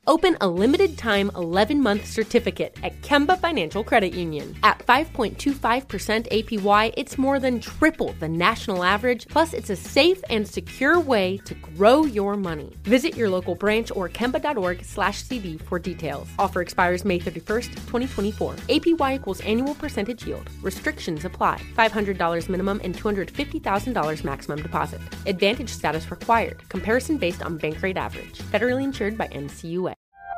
Open a limited-time 11-month certificate at Kemba Financial Credit Union. At 5.25% APY, it's more than triple the national average, plus it's a safe and secure way to grow your money. Visit your local branch or kemba.org/CD for details. Offer expires May 31st, 2024. APY equals annual percentage yield. Restrictions apply. $500 minimum and $250,000 maximum deposit. Advantage status required. Comparison based on bank rate average. Federally insured by NCUA.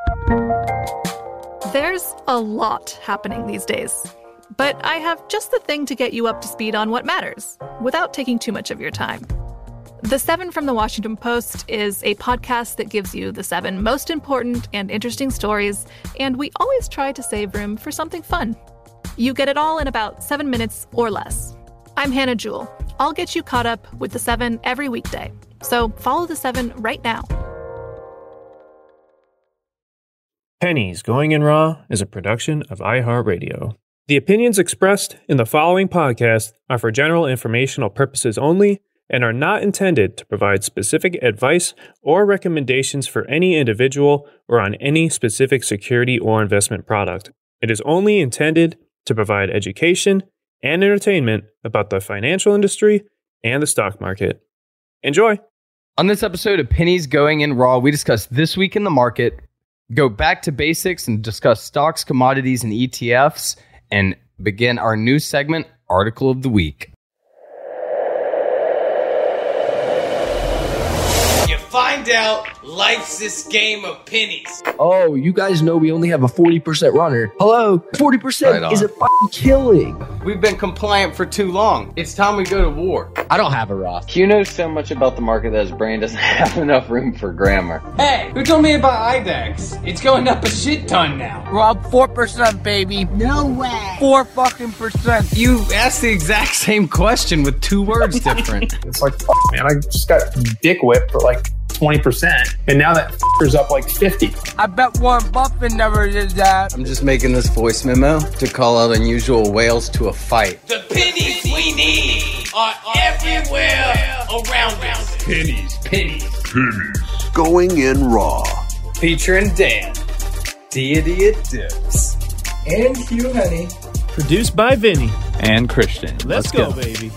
There's a lot happening these days, but I have just the thing to get you up to speed on what matters without taking too much of your time. The 7 from the Washington Post is a podcast that gives you the 7 most important and interesting stories, and we always try to save room for something fun. You get it all in about 7 minutes or less. I'm Hannah Jewell. I'll get you caught up with the 7 every weekday. So follow the 7 right now. Pennies Going in Raw is a production of iHeartRadio. The opinions expressed in the following podcast are for general informational purposes only and are not intended to provide specific advice or recommendations for any individual or on any specific security or investment product. It is only intended to provide education and entertainment about the financial industry and the stock market. Enjoy! On this episode of Pennies Going in Raw, we discuss this week in the market, go back to basics and discuss stocks, commodities, and ETFs, and begin our new segment, Article of the Week. You find out life's this game of pennies. Oh, you guys know we only have a 40% runner. Hello, 40% is a fucking killing. We've been compliant for too long. It's time we go to war. I don't have a Roth. Q knows so much about the market that his brain doesn't have enough room for grammar. Hey, who told me about IDEX? It's going up a shit ton now. We're up 4%, baby. No way. 4 fucking %. You asked the exact same question with 2 words different. It's like, man, I just got dick whipped for like 20%, and now that f***er's up like 50. I bet Warren Buffett never did that. I'm just making this voice memo to call out unusual whales to a fight. The pennies we need are everywhere around us. Pennies. Going in Raw. Featuring Dan, Deity of Dips, And Hugh Honey. Produced by Vinny. And Christian. Let's go, baby.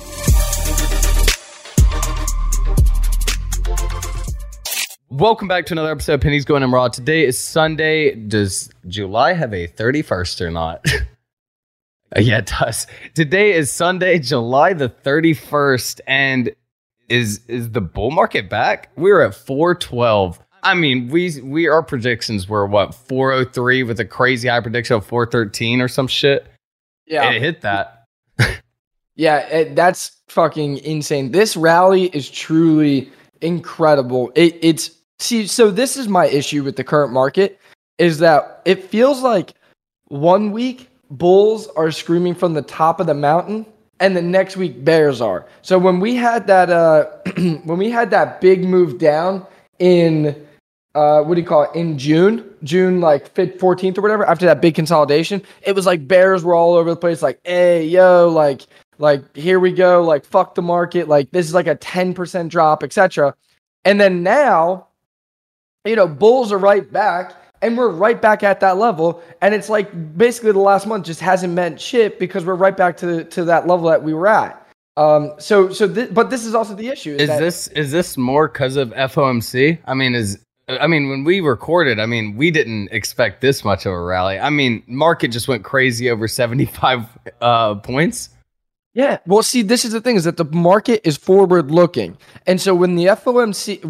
Welcome back to another episode of Pennies Going in Raw. Today is Sunday. Does July have a 31st or not? Yeah, it does. Today is Sunday, July the 31st. And is the bull market back? We're at 412. I mean, our predictions were, 403 with a crazy high prediction of 413 or some shit? Yeah. And it hit that. Yeah, that's fucking insane. This rally is truly incredible. So this is my issue with the current market, is that it feels like one week bulls are screaming from the top of the mountain and the next week bears are. So when we had that big move down in in June like 14th or whatever, after that big consolidation, it was like bears were all over the place, like, hey, yo, like here we go, like fuck the market, like this is like a 10% drop, etc. And then now, bulls are right back, and we're right back at that level. And it's like basically the last month just hasn't meant shit because we're right back to that level that we were at. But this is also the issue. Is this more because of FOMC? I mean, when we recorded, we didn't expect this much of a rally. I mean, market just went crazy over 75 points. Yeah, well, see, this is the thing, is that the market is forward-looking. And so when FOMC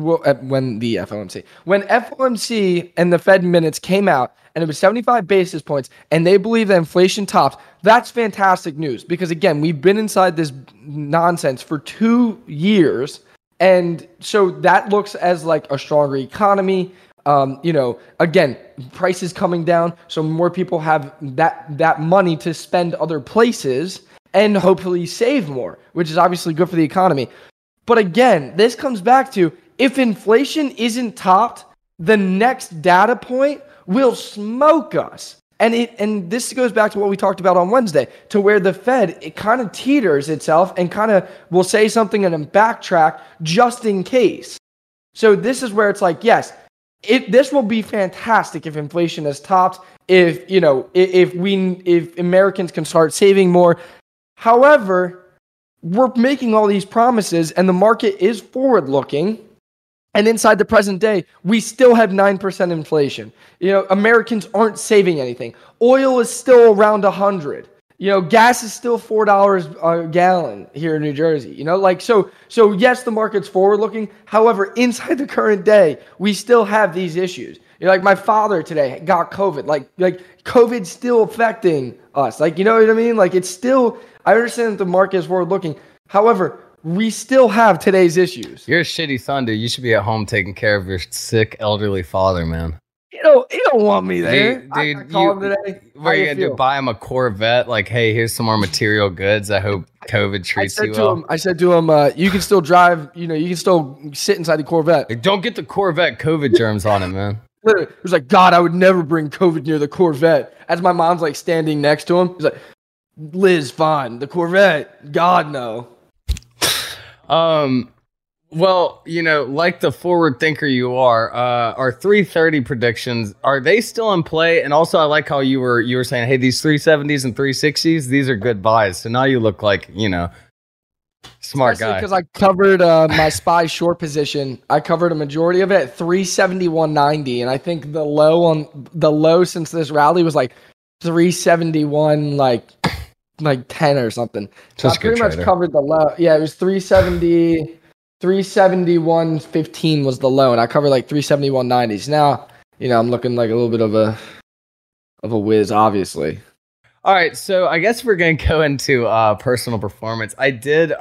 and the Fed minutes came out, and it was 75 basis points, and they believe that inflation topped, that's fantastic news. Because, again, we've been inside this nonsense for 2 years, and so that looks as like a stronger economy. Again, prices coming down, so more people have that money to spend other places, and hopefully save more, which is obviously good for the economy. But again, this comes back to, if inflation isn't topped, the next data point will smoke us. And this goes back to what we talked about on Wednesday, to where the Fed, it kind of teeters itself and kind of will say something and then backtrack just in case. So this is where it's like, yes, This will be fantastic if inflation has topped, if Americans can start saving more. However, we're making all these promises and the market is forward looking. And inside the present day, we still have 9% inflation. Americans aren't saving anything. Oil is still around 100. Gas is still $4 a gallon here in New Jersey. So yes, the market's forward looking. However, inside the current day, we still have these issues. Like my father today got COVID. Like COVID's still affecting us. You know what I mean? It's still, I understand that the market is forward looking. However, we still have today's issues. You're a shitty son, dude. You should be at home taking care of your sick elderly father, man. You don't want me there. Dude, I called him today. What are you gonna do? Buy him a Corvette? Hey, here's some more material goods. I hope COVID treats you well. I said to him, you can still drive. You can still sit inside the Corvette. Don't get the Corvette COVID germs on it, man. Literally, he was like, God, I would never bring COVID near the Corvette. As my mom's standing next to him, he's like, Liz, fine. The Corvette, God no. Well, like the forward thinker you are, our 330 predictions, are they still in play? And also, I like how you were saying, hey, these 370s and 360s, these are good buys. So now you look like, smart guy. Because I covered my SPY short position. I covered a majority of it at 371.90. And I think the low since this rally was 371, 10 or something. So I pretty much covered the low. Yeah, it was 371.15 was the low, and I covered 371.90s. Now, I'm looking like a little bit of a whiz, obviously. All right, so I guess we're gonna go into personal performance. I did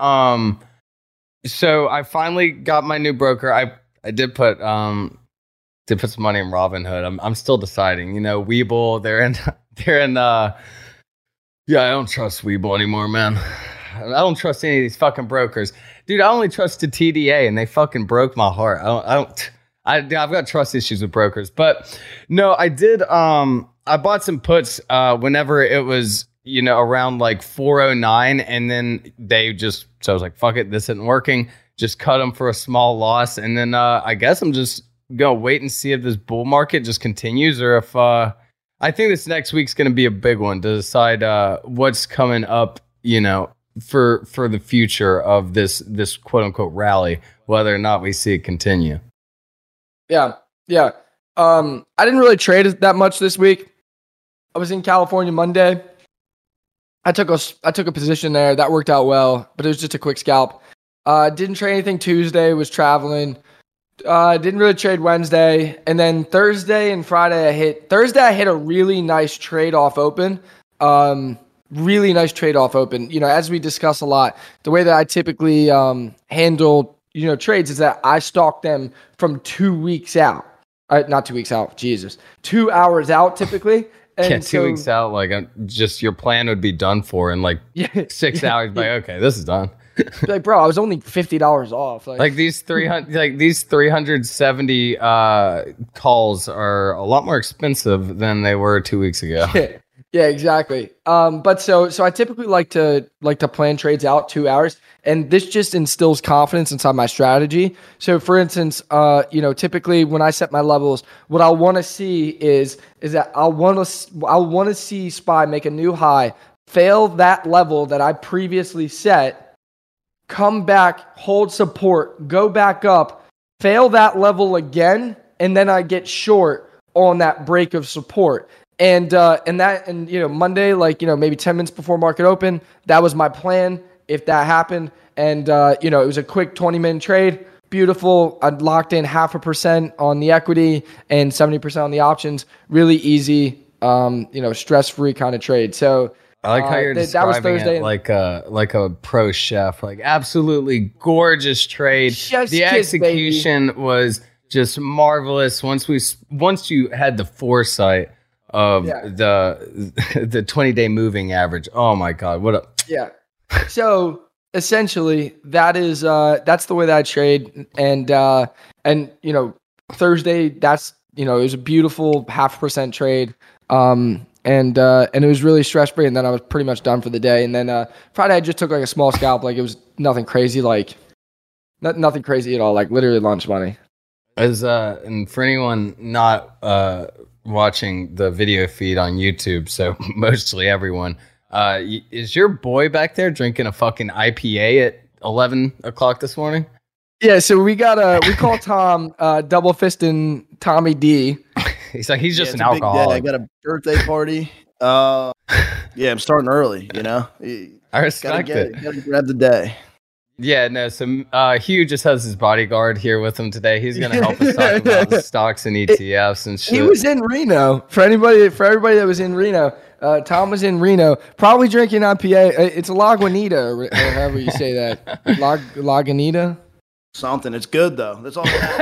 so I finally got my new broker. I did put some money in Robinhood. I'm still deciding. Webull, they're in yeah, I don't trust Webull anymore, man. I don't trust any of these fucking brokers. Dude, I only trusted TDA and they fucking broke my heart. I've got trust issues with brokers. But no, I did I bought some puts whenever it was, around 409, and then so I was like, fuck it, this isn't working. Just cut them for a small loss, and then I guess I'm just gonna wait and see if this bull market just continues, or if I think this next week's gonna be a big one to decide what's coming up, for the future of this quote unquote rally, whether or not we see it continue. Yeah. I didn't really trade that much this week. I was in California Monday. I took a position there that worked out well, but it was just a quick scalp. Didn't trade anything Tuesday. Was traveling. Didn't really trade Wednesday, and then Thursday and Friday I hit a really nice trade off open. Really nice trade-off open. As we discuss a lot, the way that I typically handle, trades is that I stalk them from 2 weeks out. Not 2 weeks out, Jesus. 2 hours out typically. And 2 weeks out, just your plan would be done for in 6 hours. Okay, this is done. Bro, I was only $50 off. These 370 calls are a lot more expensive than they were 2 weeks ago. Yeah, exactly. But so I typically like to plan trades out 2 hours, and this just instills confidence inside my strategy. So, for instance, typically when I set my levels, what I want to see is that I want to see SPY make a new high, fail that level that I previously set, come back, hold support, go back up, fail that level again, and then I get short on that break of support. And Monday, maybe 10 minutes before market open, that was my plan. If that happened, and it was a quick 20-minute trade, beautiful. I locked in 0.5% on the equity and 70% on the options. Really easy, stress-free kind of trade. So I like how you're describing it like a pro chef, absolutely gorgeous trade. The execution was just marvelous. Once you had the foresight of the 20-day moving average. Oh my God, what up? Yeah. So essentially that's the way that I trade. And Thursday, that's, it was a beautiful 0.5% trade. And it was really stress free. And then I was pretty much done for the day. And then Friday, I just took a small scalp. It was nothing crazy, nothing crazy at all. Literally lunch money. And for anyone not watching the video feed on YouTube, so mostly everyone, is your boy back there drinking a fucking IPA at 11 o'clock this morning? Yeah, so we call Tom double fisting Tommy D. He's like, he's just an it's a big day. alcoholic. I got a birthday party. Yeah, I'm starting early, you know? I respect it. Gotta grab the day. Yeah, no, so Hugh just has his bodyguard here with him today. He's going to help us talk about the stocks and ETFs and shit. He was in Reno. For everybody that was in Reno, Tom was in Reno, probably drinking IPA. It's a Lagunitas, or however you say that. Lagunitas? Something. It's good, though. That's all.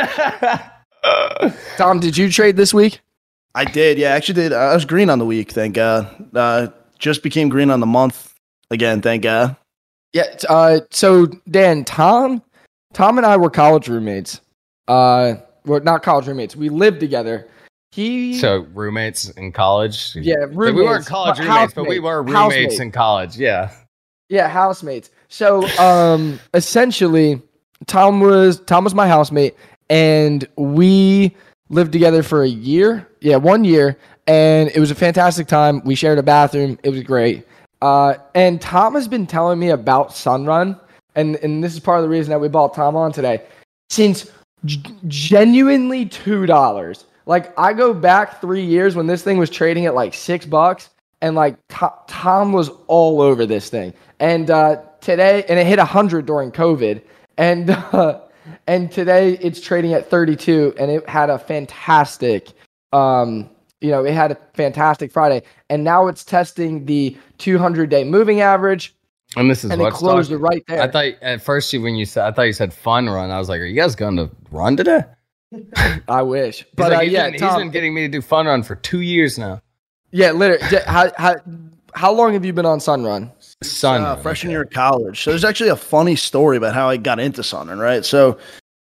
Tom, did you trade this week? I did. Yeah, I actually did. I was green on the week, thank God. Just became green on the month again, thank God. Yeah. So Dan, Tom and I were college roommates. Well, not college roommates. We lived together. So roommates in college. Yeah, roommates. We weren't college roommates, but we were roommates in college. Yeah. Yeah, housemates. So essentially, Tom was my housemate, and we lived together for a year. Yeah, 1 year, and it was a fantastic time. We shared a bathroom. It was great. And Tom has been telling me about Sunrun, and this is part of the reason that we brought Tom on today, since genuinely $2. Like, I go back 3 years when this thing was trading at like $6, and like Tom was all over this thing. And today, and it hit 100 during COVID, and today it's trading at 32, and it had a fantastic, it had a fantastic Friday, and now it's testing the 200-day moving average. And this is and it closed it right there. I thought at first you said fun run. I was like, are you guys going to run today? I wish, But but he's been getting me to do fun run for 2 years now. Yeah, literally. How long have you been on Sunrun? Freshman year of college. So there's actually a funny story about how I got into Sunrun, right? So,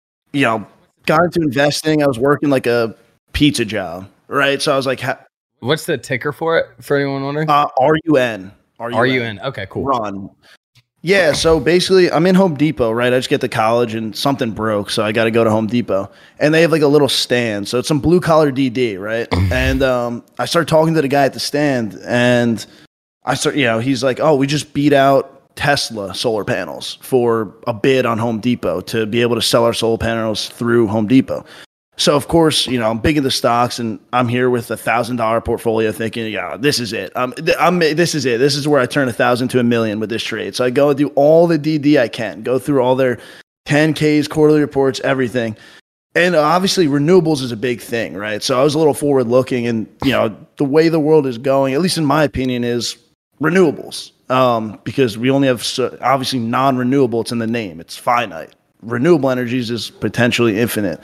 got into investing. I was working like a pizza job, right? So I was like, what's the ticker for it? For anyone wondering? RUN. RUN. Okay, cool. Run. Yeah. So basically, I'm in Home Depot, right? I just get to college and something broke, so I got to go to Home Depot, and they have like a little stand. So it's some blue collar DD, right? And I start talking to the guy at the stand, and he's like, "Oh, we just beat out Tesla solar panels for a bid on Home Depot to be able to sell our solar panels through Home Depot." So of course, I'm big into stocks, and I'm here with $1,000 portfolio, thinking, "Yeah, this is it. This is it. This is where I turn 1,000 to $1 million with this trade." So I go and do all the DD I can, go through all their 10Ks, quarterly reports, everything. And obviously, renewables is a big thing, right? So I was a little forward looking, and the way the world is going, at least in my opinion, is renewables, because we only have obviously non-renewable. It's in the name. It's finite. Renewable energies is potentially infinite.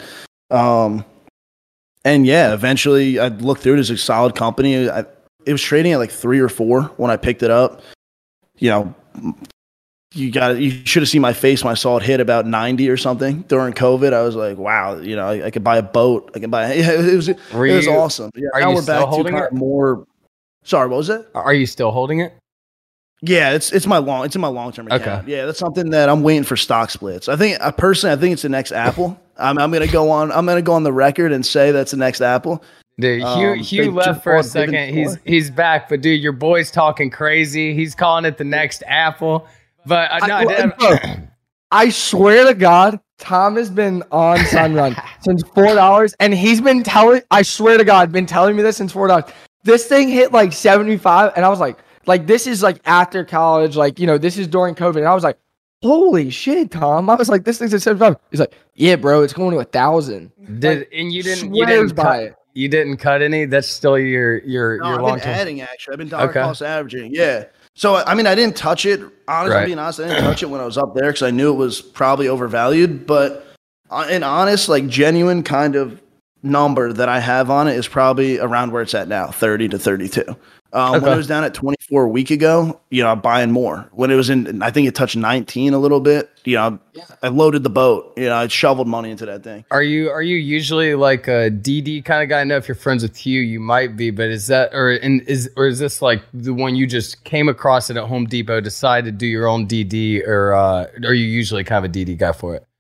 And yeah, eventually I looked through it as a solid company. It was trading at like 3 or 4 when I picked it up. You should have seen my face when I saw it hit about 90 or something during COVID. I was like, wow, I could buy a boat. I can buy, it was awesome. Yeah, are now you we're still back holding to it? More. Sorry, what was it? Are you still holding it? Yeah, it's in my long-term account. Okay. Yeah, that's something that I'm waiting for stock splits. I think it's the next Apple. I'm gonna go on the record and say that's the next Apple. Dude, Hugh left for a second. He's back, but dude, your boy's talking crazy. He's calling it the next Apple. But I swear to God, Tom has been on Sunrun since $4, and he's been telling. I swear to God, been telling me this since $4. This thing hit like 75, and I was like this is like after college, this is during COVID, and I was like, holy shit, Tom! I was like, this thing's at 75. He's like, yeah, bro, it's going to 1,000. You didn't cut any? That's still your I've long been term. Adding actually. I've been dollar cost averaging. Yeah. So I mean, I didn't touch it. Honestly, being honest, I didn't touch it when I was up there because I knew it was probably overvalued. But an honest, genuine kind of number that I have on it is probably around where it's at now, 30 to 32. When it was down at 24 a week ago, I'm buying more. When it was I think it touched 19 a little bit. I loaded the boat. I shoveled money into that thing. Are you usually like a DD kind of guy? I know if you're friends with Hugh, you might be, but is is this like the one you just came across it at Home Depot, decided to do your own DD, or are you usually kind of a DD guy for it?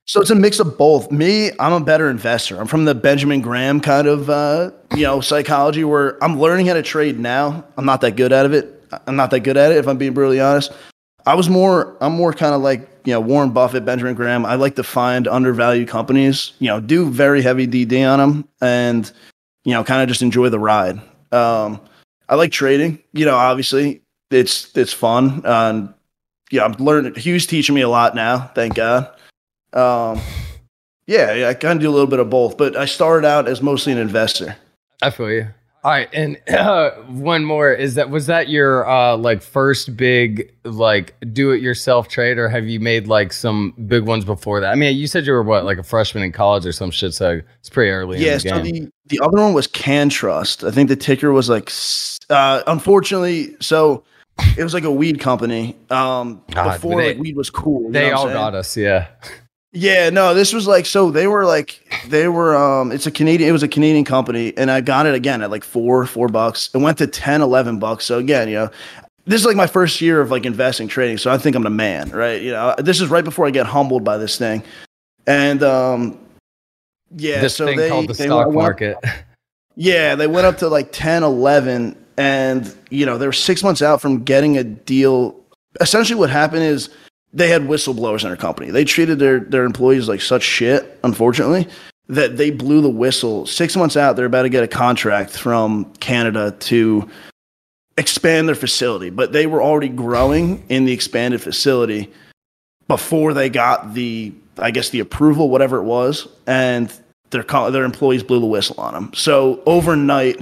So it's a mix of both. Me, I'm a better investor. I'm from the Benjamin Graham kind of, psychology where I'm learning how to trade now. I'm not that good at it. If I'm being brutally honest. I'm more kind of like, Warren Buffett, Benjamin Graham. I like to find undervalued companies, do very heavy DD on them and, kind of just enjoy the ride. I like trading, obviously it's fun. I'm learning. Hugh's teaching me a lot now. Thank God. I kind of do a little bit of both, but I started out as mostly an investor. I feel you. All right, and one more was that your first big do-it-yourself trade, or have you made some big ones before that? I mean, you said you were a freshman in college or some shit, so it's pretty early in the game. So the other one was CanTrust. I think the ticker was unfortunately, so it was a weed company. Before weed was cool. They all got us, yeah. Yeah, no, this was it was a Canadian company, and I got it again at $4. It went to $10-11. So again, this is my first year of investing trading. So I think I'm the man, right? This is right before I get humbled by this thing. And this thing called the stock market. Yeah, they went up to 10, 11, and they were 6 months out from getting a deal. Essentially what happened is they had whistleblowers in their company. They treated their employees like such shit, unfortunately, that they blew the whistle. 6 months out, they're about to get a contract from Canada to expand their facility. But they were already growing in the expanded facility before they got the approval, whatever it was, and their employees blew the whistle on them. So overnight,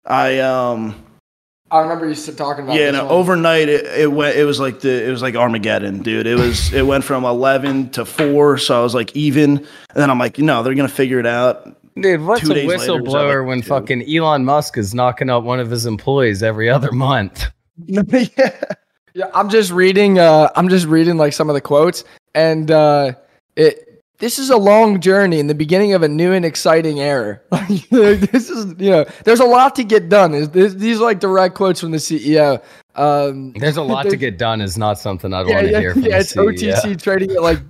I remember you talking about. Yeah, overnight it was like Armageddon, dude. It went from 11 to 4, so I was even, and then I'm no, they're gonna figure it out. Dude, what's a whistleblower when fucking Elon Musk is knocking up one of his employees every other month? Yeah, I'm just reading some of the quotes, and this is a long journey in the beginning of a new and exciting era. This is, there's a lot to get done. These are direct quotes from the CEO. There's a lot to get done is not something I'd want to hear from the it's CEO. OTC trading at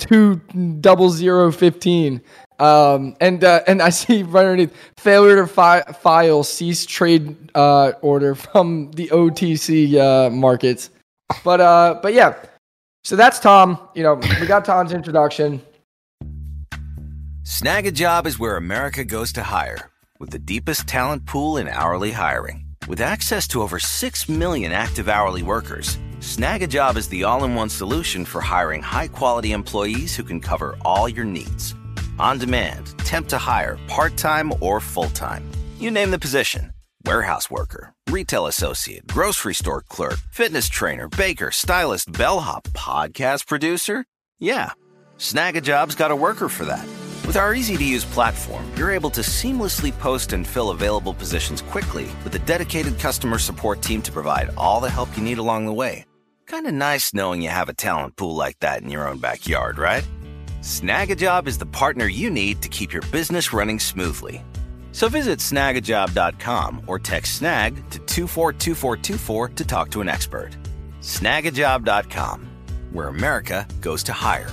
20015. And I see right underneath, failure to file cease trade order from the OTC markets. But yeah, so that's Tom. We got Tom's introduction. Snag a Job is where America goes to hire, with the deepest talent pool in hourly hiring. With access to over 6 million active hourly workers, Snag a Job is the all-in-one solution for hiring high-quality employees who can cover all your needs. On demand, temp to hire, part-time or full-time. You name the position. Warehouse worker, retail associate, grocery store clerk, fitness trainer, baker, stylist, bellhop, podcast producer. Yeah, Snag a Job's got a worker for that. With our easy-to-use platform, you're able to seamlessly post and fill available positions quickly with a dedicated customer support team to provide all the help you need along the way. Kind of nice knowing you have a talent pool like that in your own backyard, right? Snag a Job is the partner you need to keep your business running smoothly. So visit snagajob.com or text snag to 242424 to talk to an expert. Snagajob.com, where America goes to hire.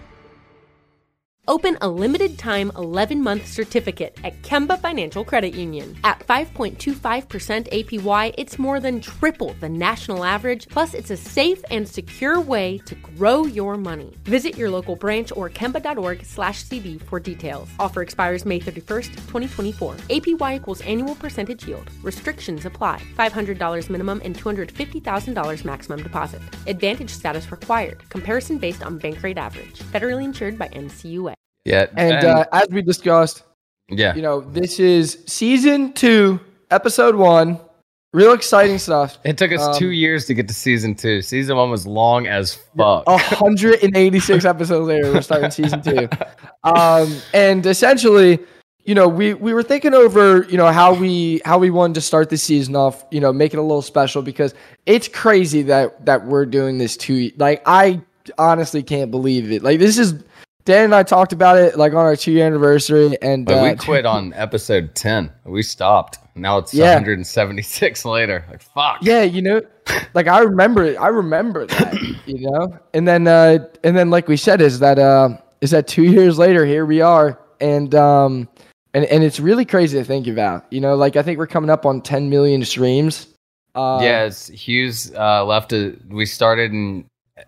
Open a limited-time 11-month certificate at Kemba Financial Credit Union. At 5.25% APY, it's more than triple the national average, plus it's a safe and secure way to grow your money. Visit your local branch or kemba.org/cd for details. Offer expires May 31st, 2024. APY equals annual percentage yield. Restrictions apply. $500 minimum and $250,000 maximum deposit. Advantage status required. Comparison based on bank rate average. Federally insured by NCUA. Yeah, and as we discussed, this is season 2, episode 1. Real exciting stuff. It took us 2 years to get to season 2. Season 1 was long as fuck. 186 episodes later, we're starting season 2. And essentially, we were thinking over, how we wanted to start the season off, make it a little special, because it's crazy that we're doing this I honestly can't believe it. This is. Dan and I talked about it on our 2-year anniversary, and we quit on episode 10. We stopped. Now it's 176 later. Fuck. Yeah, I remember it. I remember that. And then like we said, is that that 2 years later, here we are, and it's really crazy to think about. You know, like I think we're coming up on 10 million streams. Yes, Hughes left. We started in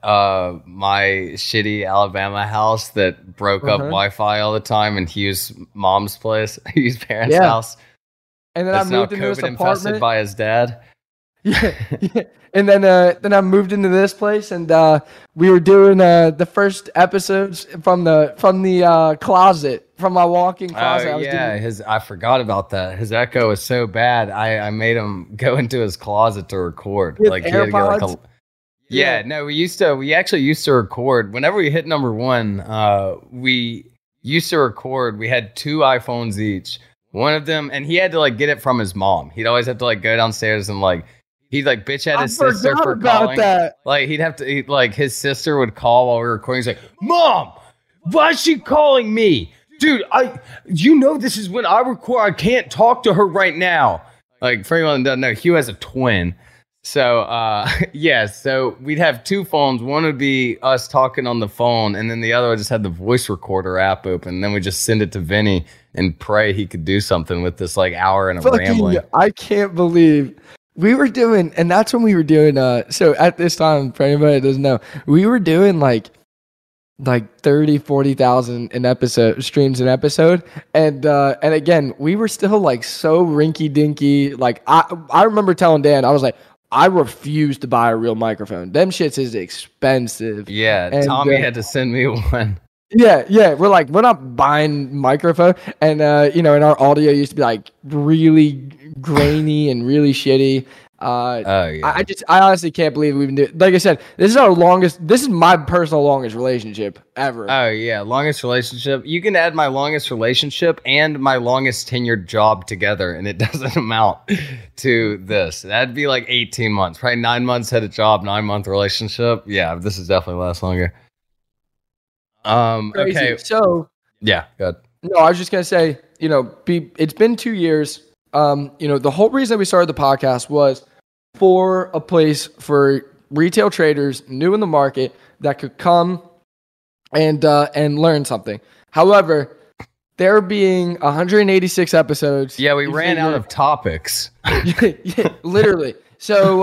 my shitty Alabama house that broke up Wi-Fi all the time, and Hughes' mom's place, Hughes' parents' house. And then I moved into this apartment infested by his dad. Yeah. And then I moved into this place, and we were doing the first episodes from the closet, from my walk-in closet. I forgot about that. His echo was so bad. I made him go into his closet to record. With like he had to get like AirPods? No, we actually used to record whenever we hit number 1. We used to record. We had 2 iPhones each. One of them, and he had to like get it from his mom. He'd always have to like go downstairs and like he'd like bitch at his sister for calling. That. Like he'd have to like his sister would call while we were recording. He's like, "Mom, why is she calling me, dude? This is when I record. I can't talk to her right now." Like for anyone that doesn't know, Hugh has a twin. So so we'd have 2 phones. One would be us talking on the phone, and then the other one just had the voice recorder app open. And then we just send it to Vinny and pray he could do something with this like hour and a rambling. I can't believe we were doing, and that's when we were doing. So at this time, for anybody that doesn't know, we were doing like 30,000-40,000 an episode streams an episode, and again, we were still like so rinky dinky. Like I remember telling Dan, I was like, I refuse to buy a real microphone. Them shits is expensive. Yeah, and Tommy had to send me one. Yeah. We're like, we're not buying microphone. And, and our audio used to be like really grainy and really shitty. I honestly can't believe we've been doing. Like I said, this is my personal longest relationship ever. Oh yeah, longest relationship. You can add my longest relationship and my longest tenured job together, and it doesn't amount to this. That'd be like 18 months, probably 9 months at a job, 9-month relationship. Yeah, this is definitely last longer. Crazy. Okay. So yeah, good. No, I was just gonna say, it's been 2 years. The whole reason we started the podcast was for a place for retail traders new in the market that could come and learn something. However, there being 186 episodes. Yeah, we ran out of topics. Yeah, literally. So,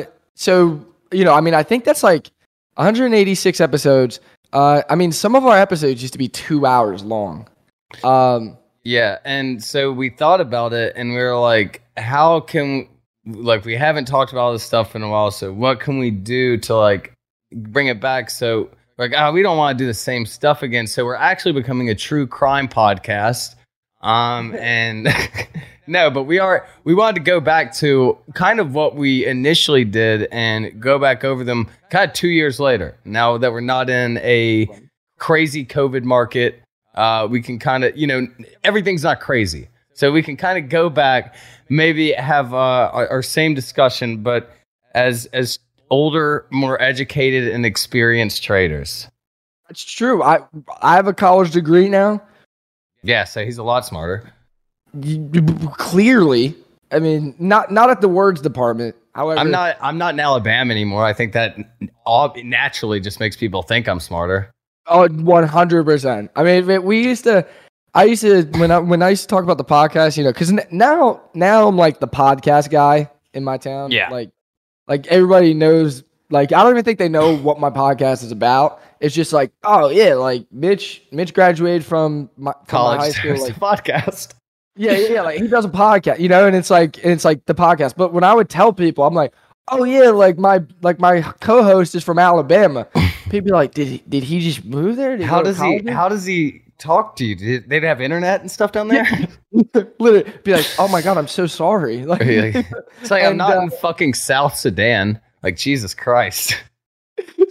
I think that's like 186 episodes. Some of our episodes used to be 2 hours long. Yeah, and so we thought about it, and we were like, how can, we haven't talked about all this stuff in a while, so what can we do to, bring it back? So, we don't want to do the same stuff again, so we're actually becoming a true crime podcast. And no, but we wanted to go back to kind of what we initially did and go back over them kind of 2 years later. Now that we're not in a crazy COVID market, we can kind of, everything's not crazy. So we can kind of go back, maybe have our same discussion, but as older, more educated and experienced traders. That's true. I have a college degree now. Yeah, so he's a lot smarter. Clearly. I mean, not at the words department. However, I'm not in Alabama anymore. I think that naturally just makes people think I'm smarter. Oh, 100%. I mean, I used to when I used to talk about the podcast, because now I'm like the podcast guy in my town. Yeah. Like everybody knows. Like, I don't even think they know what my podcast is about. It's just like, oh yeah, like Mitch graduated from my high school. Like podcast. Yeah. Like he does a podcast, and it's like the podcast. But when I would tell people, I'm like, oh yeah, like my co-host is from Alabama. People are like, did he just move there? How does he talk to you? Did they have internet and stuff down there? Literally be like, oh my god, I'm so sorry. Like, it's like I'm not in fucking South Sudan. Like, Jesus Christ. Then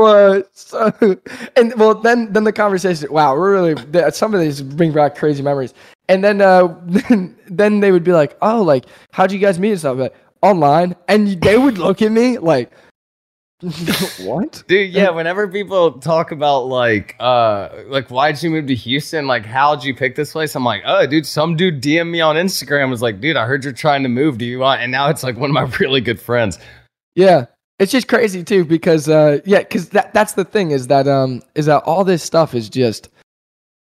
the conversation. Wow, we're really some of these bring back crazy memories. And then they would be like, oh, like how'd you guys meet and stuff? Like, online, and they would look at me like, what? Dude, yeah, whenever people talk about why'd you move to Houston, like how'd you pick this place, I'm like, oh dude, some dude DM me on Instagram was like, dude, I heard you're trying to move, do you want? And now it's like one of my really good friends. Yeah, it's just crazy too, because that's the thing is that all this stuff is just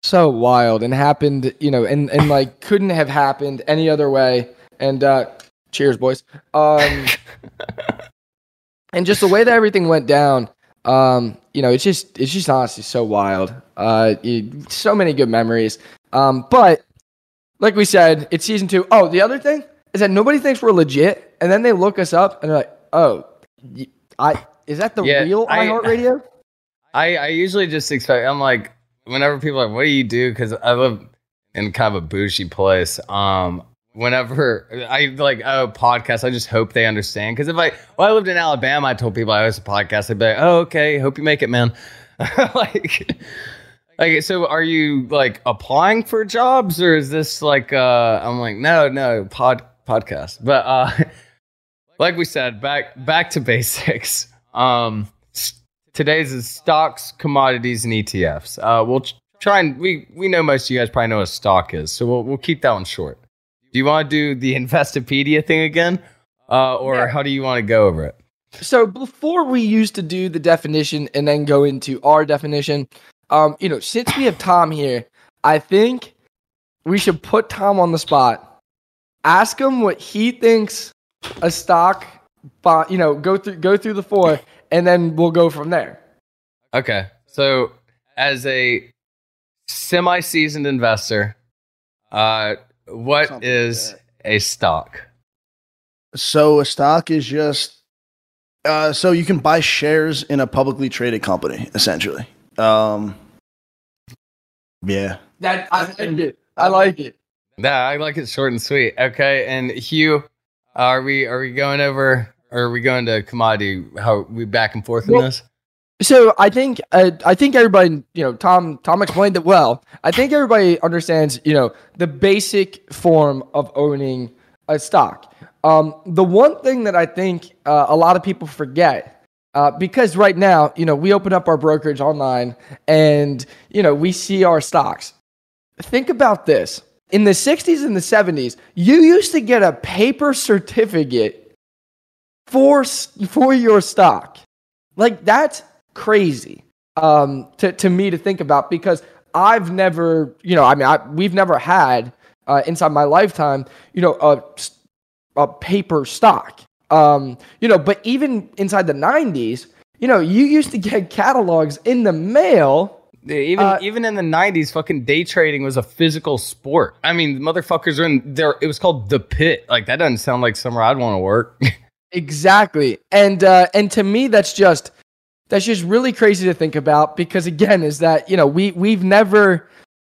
So wild, and happened, you know, and like couldn't have happened any other way. And cheers, boys. And just the way that everything went down, you know, it's just honestly so wild. So many good memories. But like we said, it's season 2. Oh, the other thing is that nobody thinks we're legit, and then they look us up and they're like, "Oh, is that the real iHeartRadio?" I usually just expect. I'm like, whenever people are like, "What do you do?" Because I live in kind of a bougie place. Whenever I like podcast, I just hope they understand. Because if I lived in Alabama, I told people I host a podcast. They'd be like, "Oh, okay, hope you make it, man." like, so are you like applying for jobs, or is this like? I'm like, no, podcast. But like we said, back to basics. Today's is stocks, commodities, and ETFs. We'll try and we know most of you guys probably know what a stock is, so we'll keep that one short. Do you want to do the Investopedia thing again? Or how do you want to go over it? So before we used to do the definition and then go into our definition, you know, since we have Tom here, I think we should put Tom on the spot. Ask him what he thinks a stock, you know, go through the 4, and then we'll go from there. Okay. So as a semi-seasoned investor, what is a stock? So a stock is just so you can buy shares in a publicly traded company, essentially. Yeah. That I like it. I like it. Yeah, I like it short and sweet. Okay, and Hugh, are we going over, or are we going to commodity? How are we back and forth in this? So I think everybody, you know, Tom explained it well. I think everybody understands, you know, the basic form of owning a stock. The one thing that I think a lot of people forget, because right now, you know, we open up our brokerage online and, you know, we see our stocks. Think about this. In the 60s and the 70s, you used to get a paper certificate for your stock. Like, that's crazy to me to think about, because I've never, you know, I mean, we've never had inside my lifetime, you know, a paper stock. You know, but even inside the 90s, you know, you used to get catalogs in the mail. Even in the 90s, fucking day trading was a physical sport. I mean, motherfuckers are in there. It was called the pit. Like, that doesn't sound like somewhere I'd want to work. Exactly. And to me, that's just really crazy to think about, because again, is that, you know, we've never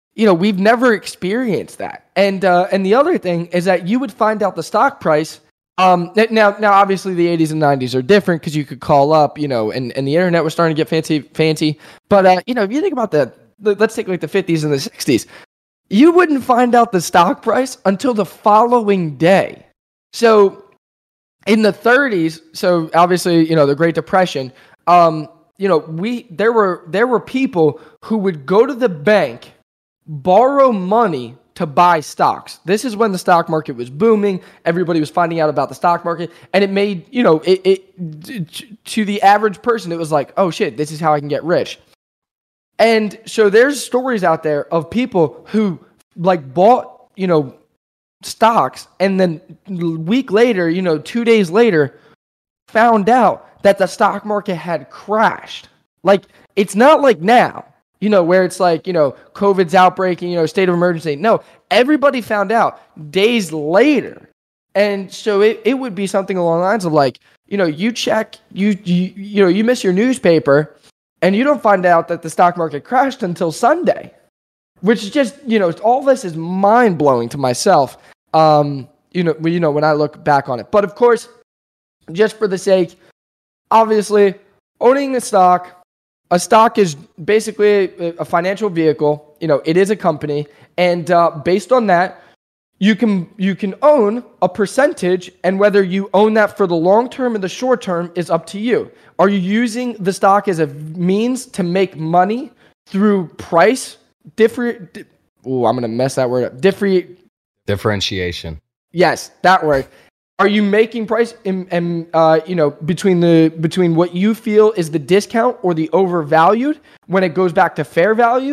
experienced that. And the other thing is that you would find out the stock price. Now obviously the 80s and 90s are different, because you could call up, you know, and the internet was starting to get fancy. But you know, if you think about let's take like the 50s and the 60s, you wouldn't find out the stock price until the following day. So in the 30s, so obviously, you know, the Great Depression, you know, there were people who would go to the bank, borrow money to buy stocks. This is when the stock market was booming. Everybody was finding out about the stock market, and it made, you know, it to the average person, it was like, oh shit, this is how I can get rich. And so there's stories out there of people who like bought, you know, stocks, and then a week later, you know, 2 days later, found out that the stock market had crashed. Like, it's not like now, you know, where it's like, you know, COVID's outbreaking, you know, state of emergency. No, everybody found out days later. And so it would be something along the lines of like, you know, you check, you know, you miss your newspaper and you don't find out that the stock market crashed until Sunday, which is just, you know, all this is mind blowing to myself. You know, when I look back on it, but of course, just for the sake, obviously owning a stock is basically a financial vehicle. You know, it is a company, and based on that, you can own a percentage, and whether you own that for the long term or the short term is up to you. Are you using the stock as a means to make money through price I'm going to mess that word up. Differentiation. Yes, that word. Are you making price and you know, between what you feel is the discount or the overvalued when it goes back to fair value?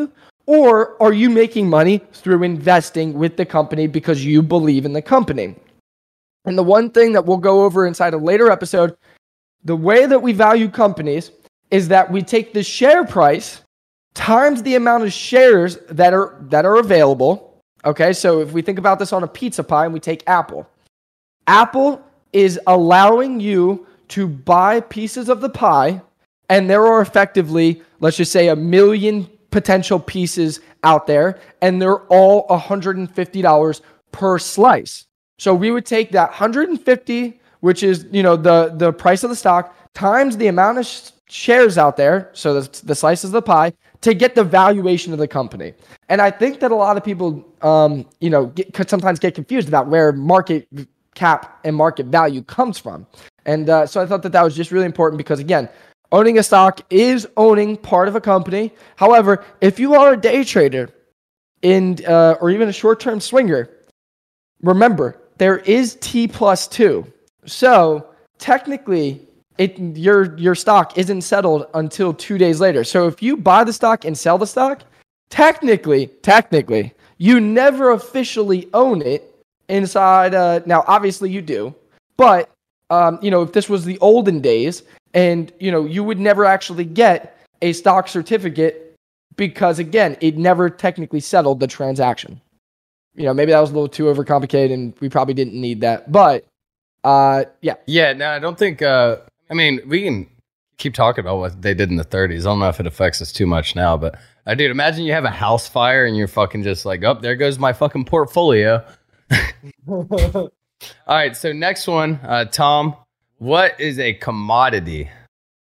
Or are you making money through investing with the company because you believe in the company? And the one thing that we'll go over inside a later episode, the way that we value companies is that we take the share price times the amount of shares that are available. Okay, so if we think about this on a pizza pie and we take Apple. Apple is allowing you to buy pieces of the pie, and there are effectively, let's just say, 1 million potential pieces out there, and they're all $150 per slice. So we would take that 150, which is, the price of the stock, times the amount of shares out there, so the slices of the pie, to get the valuation of the company. And I think that a lot of people, could sometimes get confused about where market cap and market value comes from. And so I thought that was just really important because, again, owning a stock is owning part of a company. However, if you are a day trader or even a short-term swinger, remember, there is T+2. So technically, your stock isn't settled until 2 days later. So if you buy the stock and sell the stock, technically, you never officially own it inside. Now, obviously you do, but if this was the olden days, and you would never actually get a stock certificate because, again, it never technically settled the transaction. Maybe that was a little too overcomplicated, and we probably didn't need that. But yeah. Yeah. No, I don't think. We can keep talking about what they did in the 30s. I don't know if it affects us too much now, but dude, imagine you have a house fire and you're fucking just like, oh, there goes my fucking portfolio. All right. So next one, Tom, what is a commodity?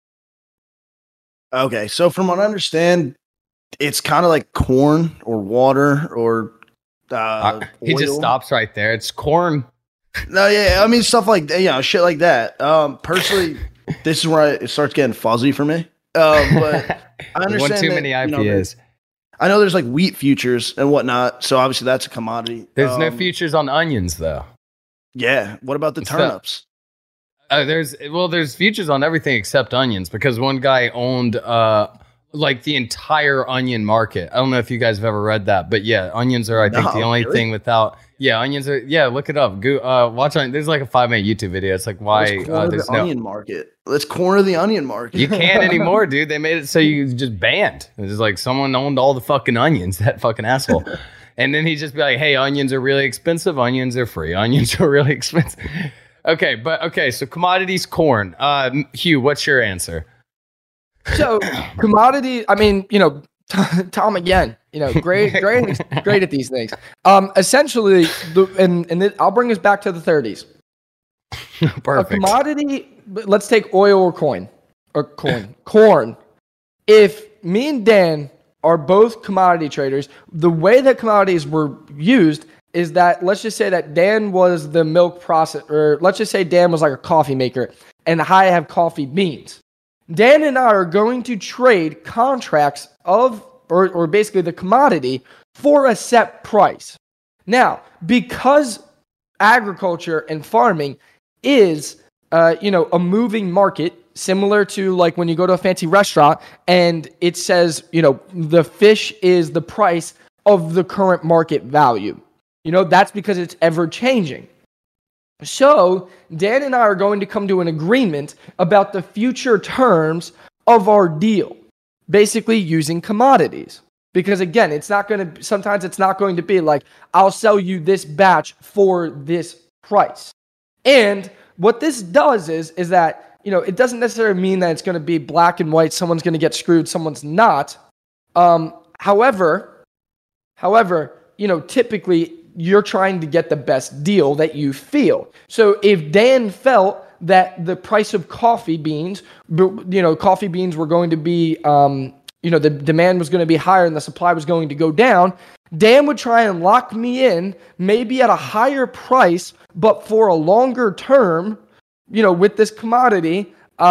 Okay. So from what I understand, it's kind of like corn or water or he oil. just stops right there. It's corn. No, yeah. I mean, stuff like that, shit like that. Personally, this is where it starts getting fuzzy for me. But I understand one too many IPAs. I know there's like wheat futures and whatnot. So obviously that's a commodity. There's no futures on onions though. Yeah. What about the turnips? There's futures on everything except onions because one guy owned like the entire onion market. I don't know if you guys have ever read that, but yeah, onions are the only thing without. Yeah, onions are. Yeah, look it up. Go watch on. There's like a 5-minute YouTube video. It's like why there's no onion market. Let's corner the onion market. You can't anymore, dude. They made it so you just banned. It's just like someone owned all the fucking onions. That fucking asshole. And then he'd just be like, "Hey, onions are really expensive. Onions are free. Onions are really expensive." Okay. So commodities, corn. Hugh, what's your answer? So commodity. I mean, Tom again. Great at these things. Essentially, I'll bring us back to the 30s. Perfect. A commodity. Let's take oil or corn. If me and Dan are both commodity traders, the way that commodities were used is that let's just say that Dan was the milk processor, or let's just say Dan was like a coffee maker, and I have coffee beans. Dan and I are going to trade contracts of, or basically the commodity for a set price. Now, because agriculture and farming is, a moving market, similar to like when you go to a fancy restaurant and it says, the fish is the price of the current market value. That's because it's ever changing. So Dan and I are going to come to an agreement about the future terms of our deal, basically using commodities. Because again, sometimes it's not going to be like, I'll sell you this batch for this price. And what this does is that, it doesn't necessarily mean that it's going to be black and white. Someone's going to get screwed. Someone's not. However, typically you're trying to get the best deal that you feel. So if Dan felt that the price of coffee beans were going to be, the demand was going to be higher and the supply was going to go down, Dan would try and lock me in maybe at a higher price, but for a longer term, with this commodity,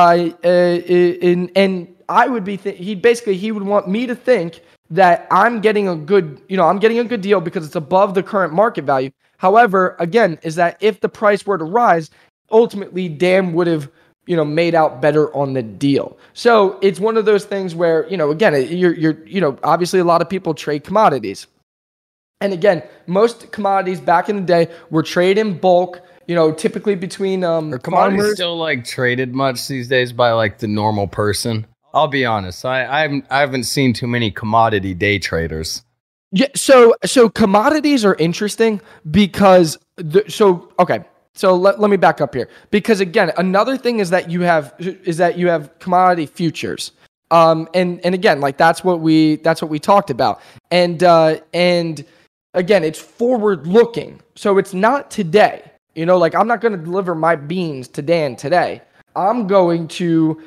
and I would be, he would want me to think that I'm getting a good deal because it's above the current market value. However, again, is that if the price were to rise, ultimately Dan would have made out better on the deal. So it's one of those things where, again, you're obviously a lot of people trade commodities. And again, most commodities back in the day were traded in bulk, typically between Are commodities still like traded much these days by like the normal person? I'll be honest. I haven't seen too many commodity day traders. Yeah, so commodities are interesting because So let me back up here, because again, another thing is that you have commodity futures. And again, like that's what we talked about. And again, it's forward looking. So it's not today. Like I'm not going to deliver my beans to Dan today. I'm going to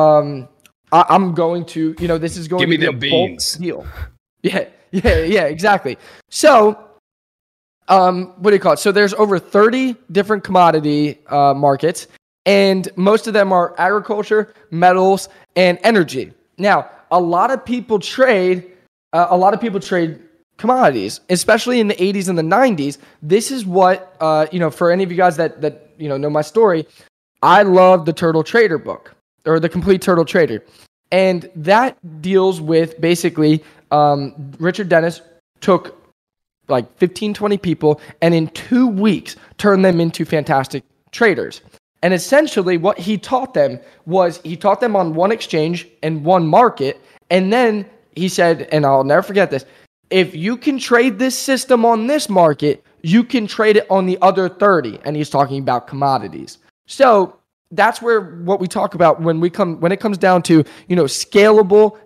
this is going Give to me be the a beans. bulk deal. Yeah, exactly. So what do you call it? So there's over 30 different commodity markets, and most of them are agriculture, metals, and energy. Now, a lot of people trade commodities, especially in the 80s and the 90s. This is what for any of you guys that know my story, I love the Turtle Trader book, or the Complete Turtle Trader, and that deals with basically Richard Dennis took like 15, 20 people, and in 2 weeks turned them into fantastic traders. And essentially what he taught them was he taught them on one exchange and one market. And then he said, and I'll never forget this, if you can trade this system on this market, you can trade it on the other 30. And he's talking about commodities. So that's where what we talk about when it comes down to, scalable,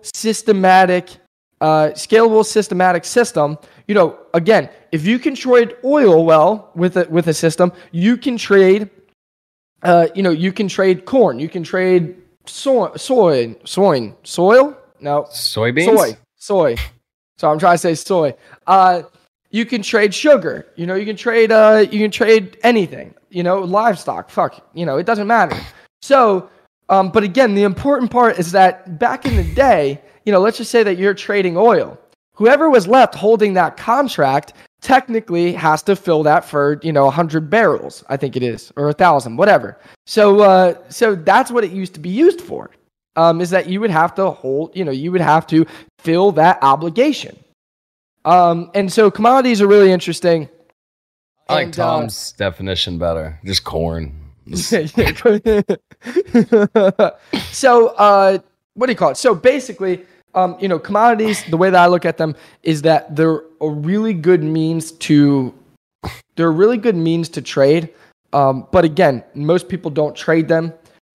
systematic system. Again, if you can trade oil well with a system, you can trade, you can trade corn, you can trade soil. No, soybeans. Soy. So I'm trying to say soy. You can trade sugar. You can trade anything. Livestock. Fuck. It doesn't matter. So, but again, the important part is that back in the day, let's just say that you're trading oil. Whoever was left holding that contract technically has to fill that for, 100 barrels, I think it is, or 1,000, whatever. So that's what it used to be used for, is that you would have to hold, you would have to fill that obligation. And so commodities are really interesting. I like Tom's definition better. Just corn. So, what do you call it? So basically, commodities, the way that I look at them is that they're a really good means to trade. But again, most people don't trade them.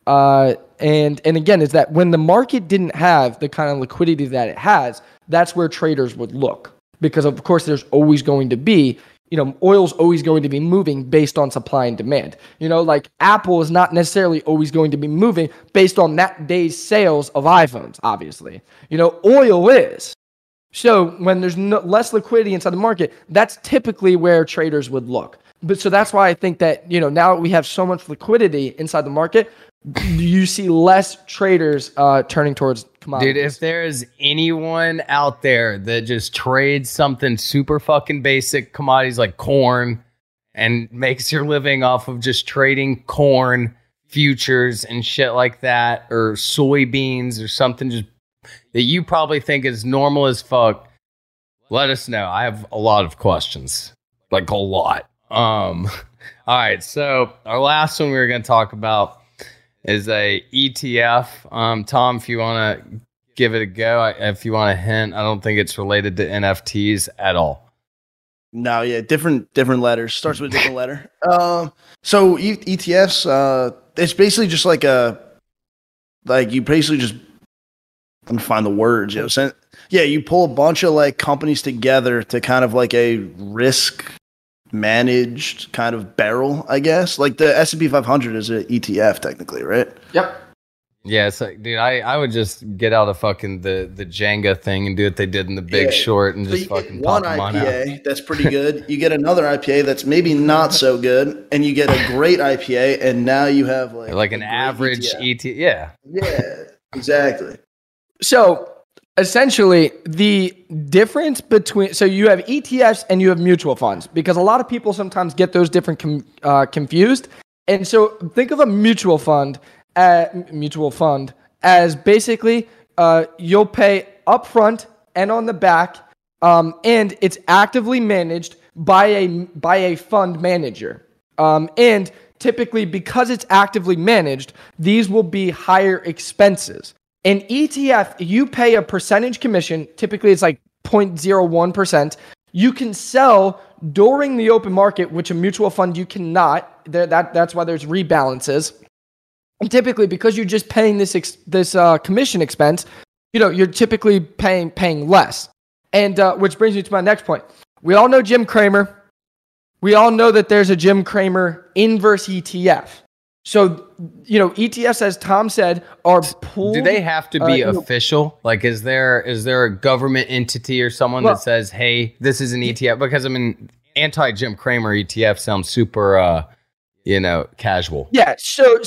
And again, is that when the market didn't have the kind of liquidity that it has, that's where traders would look, because of course there's always going to be, oil's always going to be moving based on supply and demand. Like Apple is not necessarily always going to be moving based on that day's sales of iPhones, obviously. Oil is. So when there's less liquidity inside the market, that's typically where traders would look. But so that's why I think that, now that we have so much liquidity inside the market, you see less traders turning towards commodities. Dude, if there is anyone out there that just trades something super fucking basic, commodities like corn, and makes your living off of just trading corn futures and shit like that, or soybeans or something just that you probably think is normal as fuck, let us know. I have a lot of questions, like a lot. All right, so our last one we were going to talk about is a ETF. Tom, if you want to give it a go, if you want a hint, I don't think it's related to NFTs at all. No, yeah, different letters. Starts with a different letter. So ETFs, it's basically just you basically just, let me find the words. You pull a bunch of companies together to kind of like a risk managed kind of barrel, I guess. Like the S&P 500 is an ETF technically, right? Yep. Yeah, it's like, dude, I would just get out of fucking the Jenga thing and do what they did in The Big Short and just fucking pop them on out. One IPA that's pretty good. You get another IPA that's maybe not so good, and you get a great IPA, and now you have like an average ETF. Yeah. Yeah, exactly. So essentially, the difference between, so you have ETFs and you have mutual funds, because a lot of people sometimes get those different confused. And so think of a mutual fund as basically you'll pay upfront and on the back, and it's actively managed by a fund manager. And typically, because it's actively managed, these will be higher expenses. An ETF, you pay a percentage commission. Typically, it's like 0.01%. You can sell during the open market, which a mutual fund you cannot. That's why there's rebalances. And typically, because you're just paying this commission expense, you're typically paying less. And which brings me to my next point. We all know Jim Cramer. We all know that there's a Jim Cramer inverse ETF. So, ETFs, as Tom said, are pooled. Do they have to be official? Like, is there a government entity or someone that says, hey, this is an ETF? Because, anti-Jim Cramer ETF sounds super, casual. Yeah. So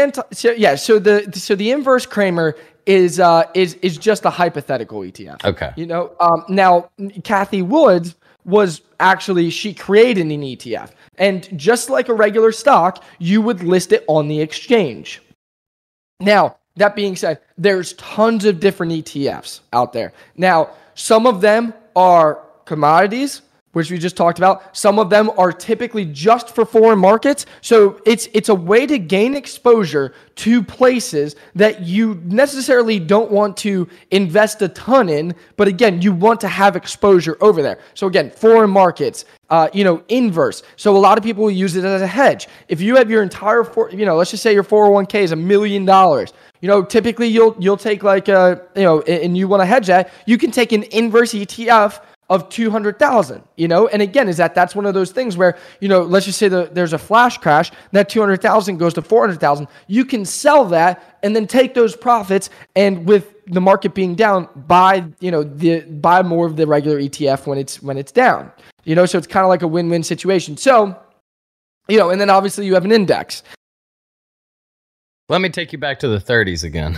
the inverse Cramer is just a hypothetical ETF. Okay. Now Cathie Woods she created an ETF. And just like a regular stock, you would list it on the exchange. Now, that being said, there's tons of different ETFs out there. Now, some of them are commodities, which we just talked about. Some of them are typically just for foreign markets. So it's a way to gain exposure to places that you necessarily don't want to invest a ton in. But again, you want to have exposure over there. So again, foreign markets, inverse. So a lot of people will use it as a hedge. If you have your entire, let's just say your 401k is $1 million. Typically you'll take and you want to hedge that, you can take an inverse ETF of 200,000, and again, that's one of those things where, let's just say there's a flash crash, that 200,000 goes to 400,000. You can sell that and then take those profits, and with the market being down, buy more of the regular ETF when it's down. So it's kind of like a win-win situation. So, and then obviously you have an index. Let me take you back to the 30s again.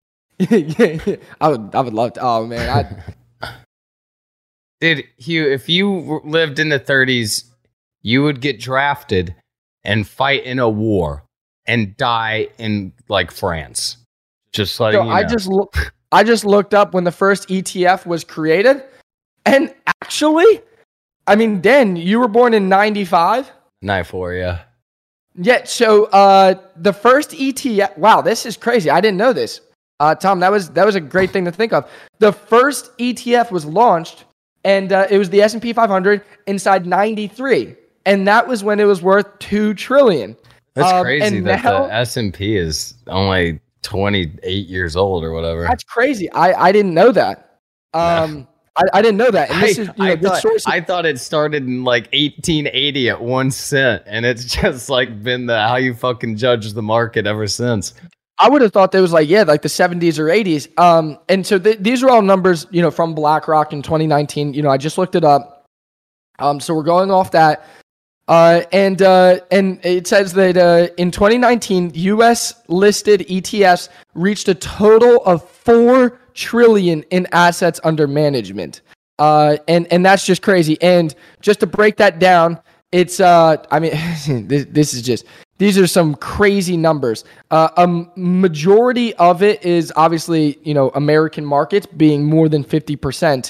I would love to. Oh man, Dude, Hugh, if you lived in the 30s, you would get drafted and fight in a war and die in France. Just letting you know. I just looked up when the first ETF was created, and actually, Dan, you were born in 95? 94, yeah. Yeah, so the first ETF, wow, this is crazy. I didn't know this. Tom, that was a great thing to think of. The first ETF was launched, and it was the S&P 500 inside 93. And that was when it was worth $2 trillion. That's crazy that the S&P is only 28 years old or whatever. That's crazy. I didn't know that. I didn't know that. And this I thought it started in 1880 at 1 cent, and it's just been how you fucking judge the market ever since. I would have thought there was the 70s or 80s. And so these are all numbers, from BlackRock in 2019. I just looked it up. So we're going off that. And it says that in 2019, U.S. listed ETFs reached a total of $4 trillion in assets under management. And that's just crazy. And just to break that down, it's this is just. These are some crazy numbers. A majority of it is obviously, American markets being more than 50%.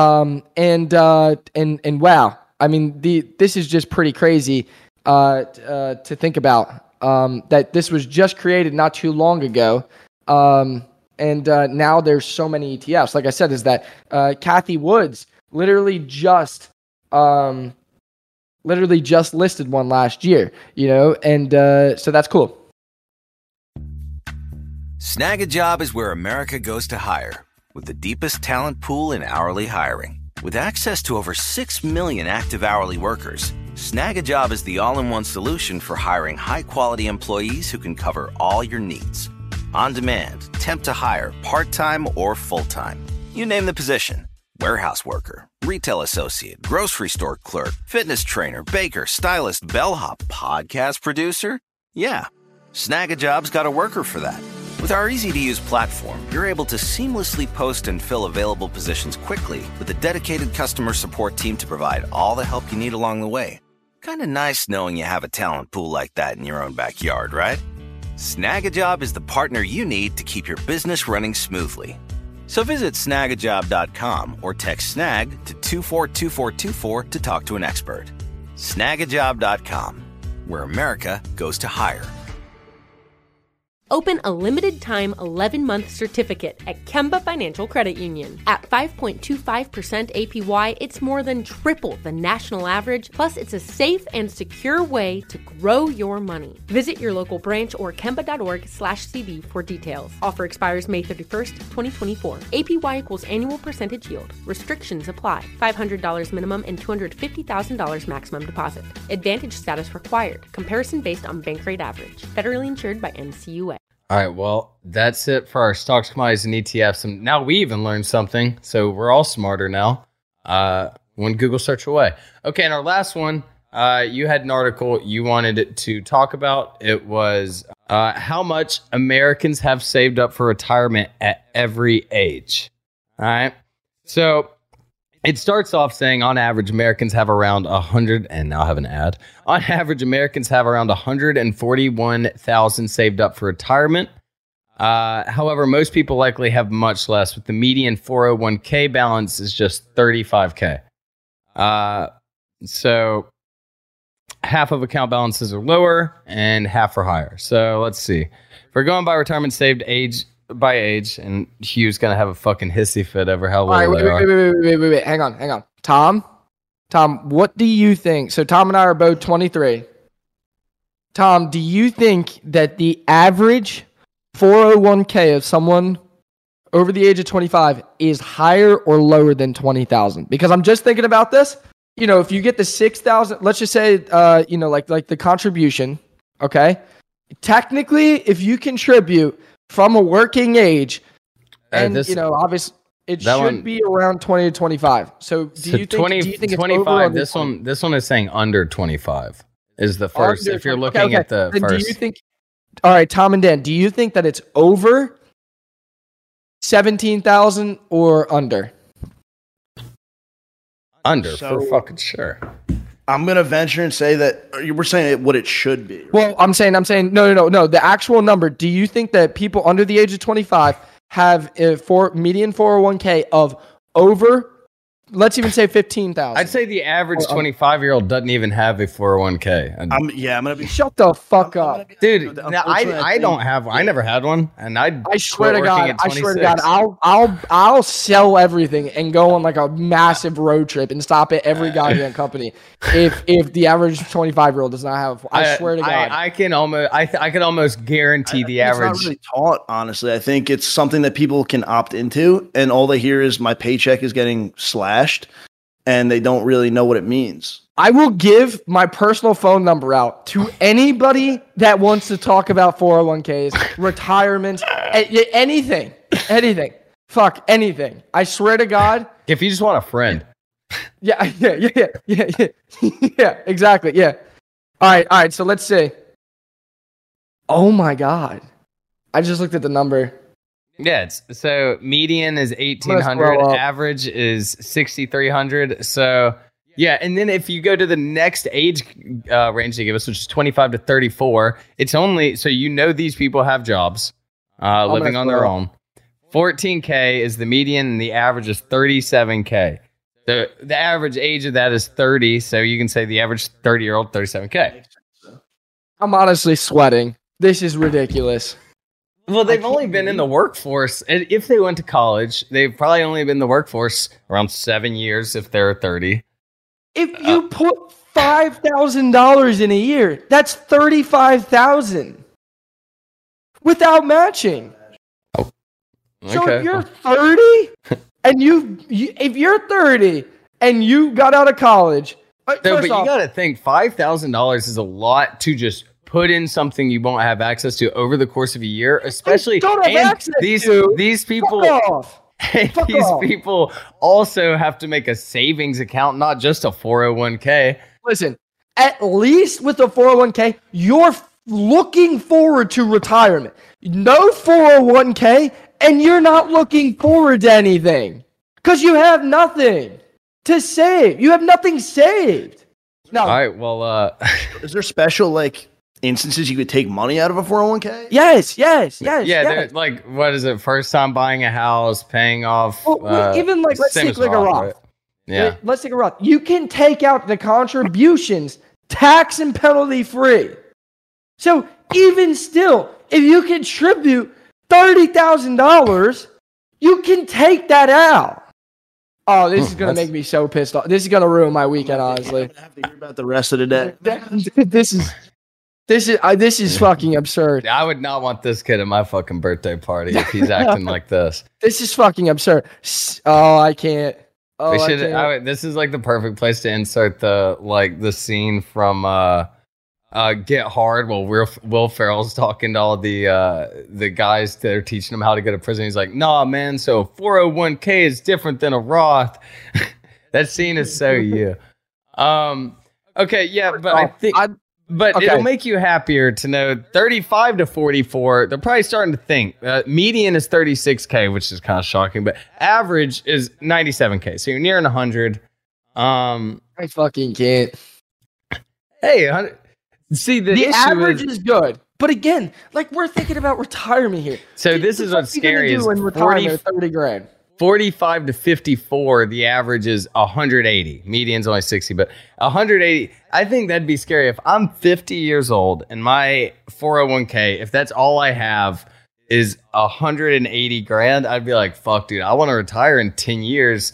And wow, this is just pretty crazy to think about. That this was just created not too long ago. And now there's so many ETFs. Like I said, is that Cathie Woods literally just listed one last year, and so that's cool. Snag a Job is where America goes to hire, with the deepest talent pool in hourly hiring. With access to over 6 million active hourly workers, Snag a Job is the all-in-one solution for hiring high-quality employees who can cover all your needs. On demand, temp to hire, part-time or full-time. You name the position. Warehouse worker, retail associate, grocery store clerk, fitness trainer, baker, stylist, bellhop, podcast producer. Yeah, Snag a Job's got a worker for that. With our easy-to-use platform, you're able to seamlessly post and fill available positions quickly with a dedicated customer support team to provide all the help you need along the way. Kind of nice knowing you have a talent pool like that in your own backyard, right? Snagajob is the partner you need to keep your business running smoothly. So visit snagajob.com or text snag to 242424 to talk to an expert. Snagajob.com, where America goes to hire. Open a limited-time 11-month certificate at Kemba Financial Credit Union. At 5.25% APY, it's more than triple the national average, plus it's a safe and secure way to grow your money. Visit your local branch or kemba.org/cb for details. Offer expires May 31st, 2024. APY equals annual percentage yield. Restrictions apply. $500 minimum and $250,000 maximum deposit. Advantage status required. Comparison based on bank rate average. Federally insured by NCUA. All right, well, that's it for our stocks, commodities, and ETFs. And now we even learned something, so we're all smarter now. One Google search away. Okay, and our last one, you had an article you wanted to talk about. It was how much Americans have saved up for retirement at every age. All right, so it starts off saying, on average, Americans have around 100, and now I have an ad. On average, Americans have around 141,000 saved up for retirement. However, most people likely have much less, with the median 401k balance is just 35k. So half of account balances are lower and half are higher. So let's see. If we're going by retirement saved age by age, and Hugh's gonna have a fucking hissy fit over how low they are. Wait. Hang on. Tom, what do you think? So Tom and I are both 23. Tom, do you think that the average 401k of someone over the age of 25 is higher or lower than 20,000? Because I'm just thinking about this. You know, if you get the 6,000, let's just say, like the contribution, okay? Technically, if you contribute from a working age, and obviously it should be around 20 to 25. So do you think it's 25? Over or this one is saying under 25 is the first. If you're looking at the then first, do you think? All right, Tom and Dan, do you think that it's over 17,000 or under? Under for fucking sure. I'm gonna venture and say that we're saying what it should be. Well, I'm saying no. The actual number. Do you think that people under the age of 25 have a median 401k of over? Let's even say 15,000. I'd say the average 25-year-old doesn't even have a 401k. I'm gonna be. Shut the fuck up, dude. Now, I don't have one. I never had one, and I swear to God, I'll sell everything and go on like a massive road trip and stop at every goddamn company if the average 25-year-old does not have. I swear to God, I can almost guarantee the average. It's not really taught, honestly. I think it's something that people can opt into, and all they hear is my paycheck is getting slashed, and they don't really know what it means. I will give my personal phone number out to anybody that wants to talk about 401ks, retirement, anything. Fuck anything. I swear to God. If you just want a friend. Yeah, exactly. Yeah. All right. So let's see. Oh my God. I just looked at the number. Yeah, so median is 1,800, average is 6,300. So yeah, and then if you go to the next age range they give us, which is 25 to 34, it's only so these people have jobs, living on their own. 14K is the median, and the average is 37K. The average age of that is 30, so you can say the average 30-year-old 37K. I'm honestly sweating. This is ridiculous. Well, they've only been in the workforce. If they went to college, they've probably only been in the workforce around 7 years if they're 30. If you put $5,000 in a year, that's $35,000 without matching. Oh, okay. So if you're 30 and if you're 30 and you got out of college, but you got to think $5,000 is a lot to just put in something you won't have access to over the course of a year, especially these people. People also have to make a savings account, not just a 401k. Listen, at least with the 401k, you're looking forward to retirement. No 401k, and you're not looking forward to anything because you have nothing to save. You have nothing saved. No. All right. Well, is there special instances you could take money out of a 401k? Yes. Yeah, like, what is it? First time buying a house, paying off. Even like, let's take like a Roth. Right? Yeah. Let's take a Roth. You can take out the contributions tax and penalty free. So even still, if you contribute $30,000, you can take that out. Oh, this is going to make me so pissed off. This is going to ruin my weekend, honestly. I have to hear about the rest of the day. This is fucking absurd. I would not want this kid at my fucking birthday party if he's acting like this. This is fucking absurd. Oh, I can't. Oh, we should. This is like the perfect place to insert the scene from Get Hard. Well, Will Ferrell's talking to all the guys that are teaching him how to go to prison. He's like, "Nah, man. So 401k is different than a Roth." That scene is so you. Okay, yeah, but I think. It'll make you happier to know 35 to 44, they're probably starting to think. Median is 36K, which is kind of shocking, but average is 97K. So you're nearing 100. I fucking can't. Hey, see, the average is good. But again, like, we're thinking about retirement here. So this is what's scary is in retirement, 30 grand. 45 to 54, the average is 180. Median's only 60, but 180. I think that'd be scary. If I'm 50 years old and my 401k, if that's all I have is 180 grand, I'd be like, fuck, dude, I want to retire in 10 years.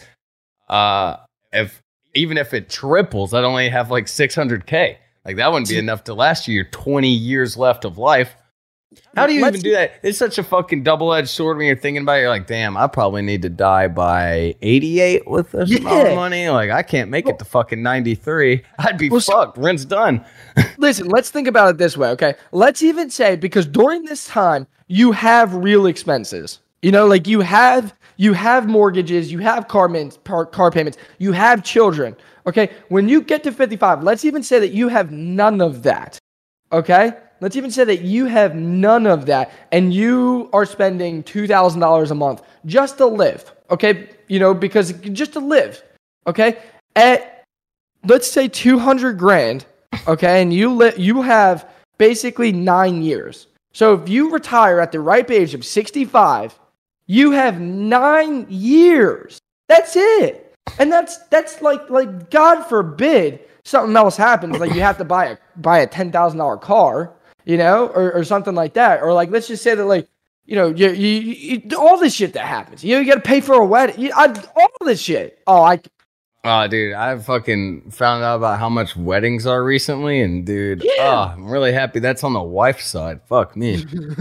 Even if it triples, I'd only have like 600k. Like, that wouldn't be enough to last you your 20 years left of life. How do you even do that? It's such a fucking double-edged sword when you're thinking about it. You're like, damn, I probably need to die by 88 with this amount of money. Like, I can't make it to fucking 93. I'd be fucked. Rent's done. Listen, let's think about it this way, okay? Let's even say, because during this time, you have real expenses. You know, like, you have mortgages, you have car payments, you have children, okay? When you get to 55, let's even say that you have none of that, okay? Let's even say that you have none of that and you are spending $2,000 a month just to live, okay? You know, because just to live, okay? At, let's say 200 grand, okay? And you have basically 9 years. So if you retire at the ripe age of 65, you have 9 years. That's it. And that's like God forbid something else happens, like you have to buy a $10,000 car, you know, or something like that. Or like, let's just say that, like, you know, you all this shit that happens. You got to pay for a wedding. All this shit. Oh, dude, I fucking found out about how much weddings are recently, and dude, I'm really happy that's on the wife's side. Fuck me,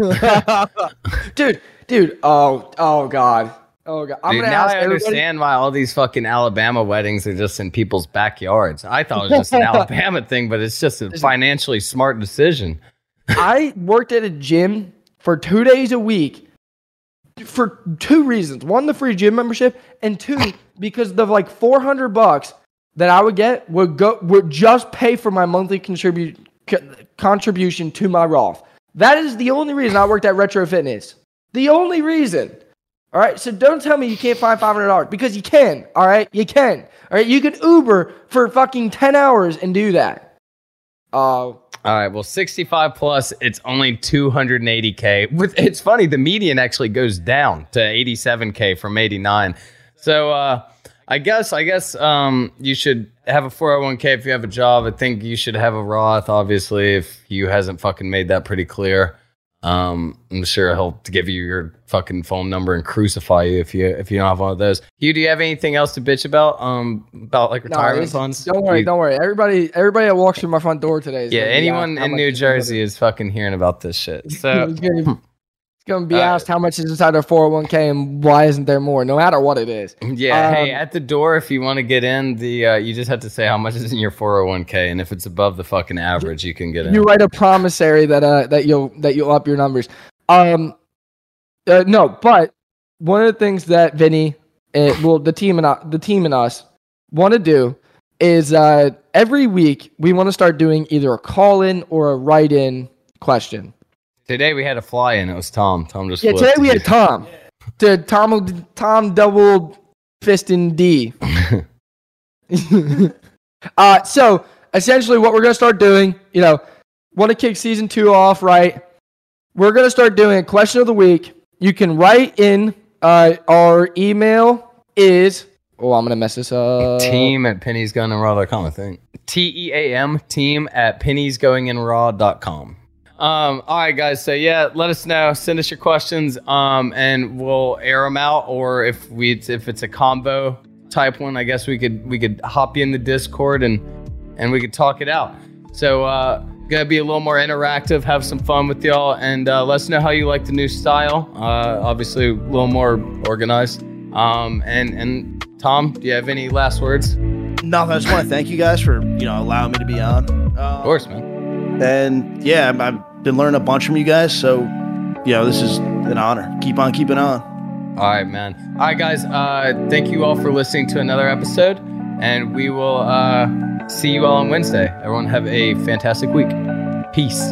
dude. Oh god. Dude, now I understand why all these fucking Alabama weddings are just in people's backyards. I thought it was just an Alabama thing, but it's just a financially smart decision. I worked at a gym for 2 days a week for 2 reasons. One, the free gym membership, and 2, because the like $400 that I would get would just pay for my monthly contribution to my Roth. That is the only reason I worked at Retro Fitness. The only reason. All right, so don't tell me you can't find $500 because you can. All right, you can. All right, you can Uber for fucking 10 hours and do that. All right, well, 65 plus, it's only 280K. It's funny, the median actually goes down to 87K from 89. So I guess you should have a 401k if you have a job. I think you should have a Roth, obviously, if you hasn't fucking made that pretty clear. I'm sure he'll give you your fucking phone number and crucify you if you don't have one of those. Hugh, do you have anything else to bitch about like retirement funds? Don't worry. Everybody that walks through my front door today is anyone in New Jersey is fucking hearing about this shit. So it's gonna be asked how much is inside their 401k and why isn't there more, no matter what it is. Yeah, hey, at the door, if you want to get in, you just have to say how much is in your 401k, and if it's above the fucking average, you can get in. You write a promissory that you'll up your numbers. No, but one of the things that Vinny, the team and us want to do is every week we want to start doing either a call-in or a write-in question. Today we had a fly-in. It was Tom. Tom just today we had Tom. Tom double fisting D. So essentially, what we're gonna start doing, want to kick season 2 off right, we're going to start doing a question of the week. You can write in. Our email is, I'm going to mess this up. team@penniesgoinginraw.com, I think. TEAM, team@penniesgoinginraw.com. All right, guys. So yeah, let us know. Send us your questions, and we'll air them out. Or if it's a combo type one, I guess we could hop you in the Discord and we could talk it out. So gonna be a little more interactive, have some fun with y'all, and let us know how you like the new style. Obviously, a little more organized. And Tom, do you have any last words? No, I just want to thank you guys for allowing me to be on. Of course, man. And yeah, I've been learning a bunch from you guys, so this is an honor. Keep on keeping on. All right, man. All right, guys. Thank you all for listening to another episode, and we will see you all on Wednesday. Everyone have a fantastic week. Peace.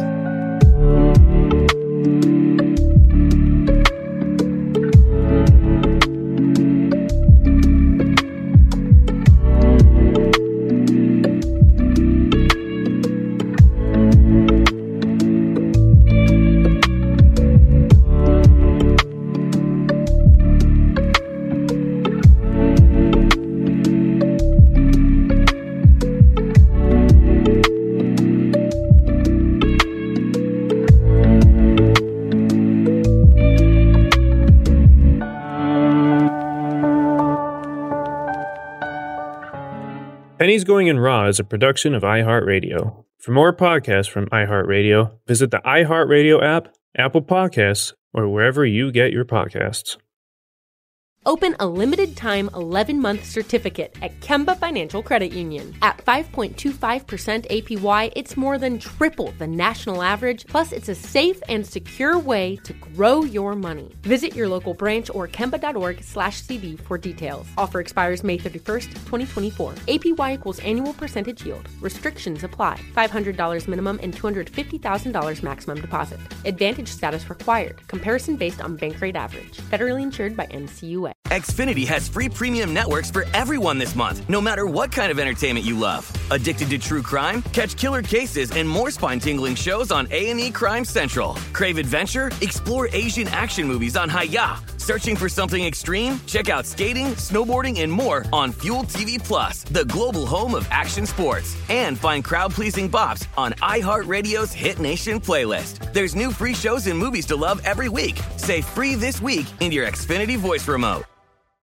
Pennies Going in Raw is a production of iHeartRadio. For more podcasts from iHeartRadio, visit the iHeartRadio app, Apple Podcasts, or wherever you get your podcasts. Open a limited-time 11-month certificate at Kemba Financial Credit Union. At 5.25% APY, it's more than triple the national average, plus it's a safe and secure way to grow your money. Visit your local branch or kemba.org/CD for details. Offer expires May 31st, 2024. APY equals annual percentage yield. Restrictions apply. $500 minimum and $250,000 maximum deposit. Advantage status required. Comparison based on bank rate average. Federally insured by NCUA. Xfinity has free premium networks for everyone this month, no matter what kind of entertainment you love. Addicted to true crime? Catch killer cases and more spine-tingling shows on A&E Crime Central. Crave adventure? Explore Asian action movies on Hi-YAH. Searching for something extreme? Check out skating, snowboarding, and more on Fuel TV Plus, the global home of action sports. And find crowd-pleasing bops on iHeartRadio's Hit Nation playlist. There's new free shows and movies to love every week. Say free this week in your Xfinity voice remote.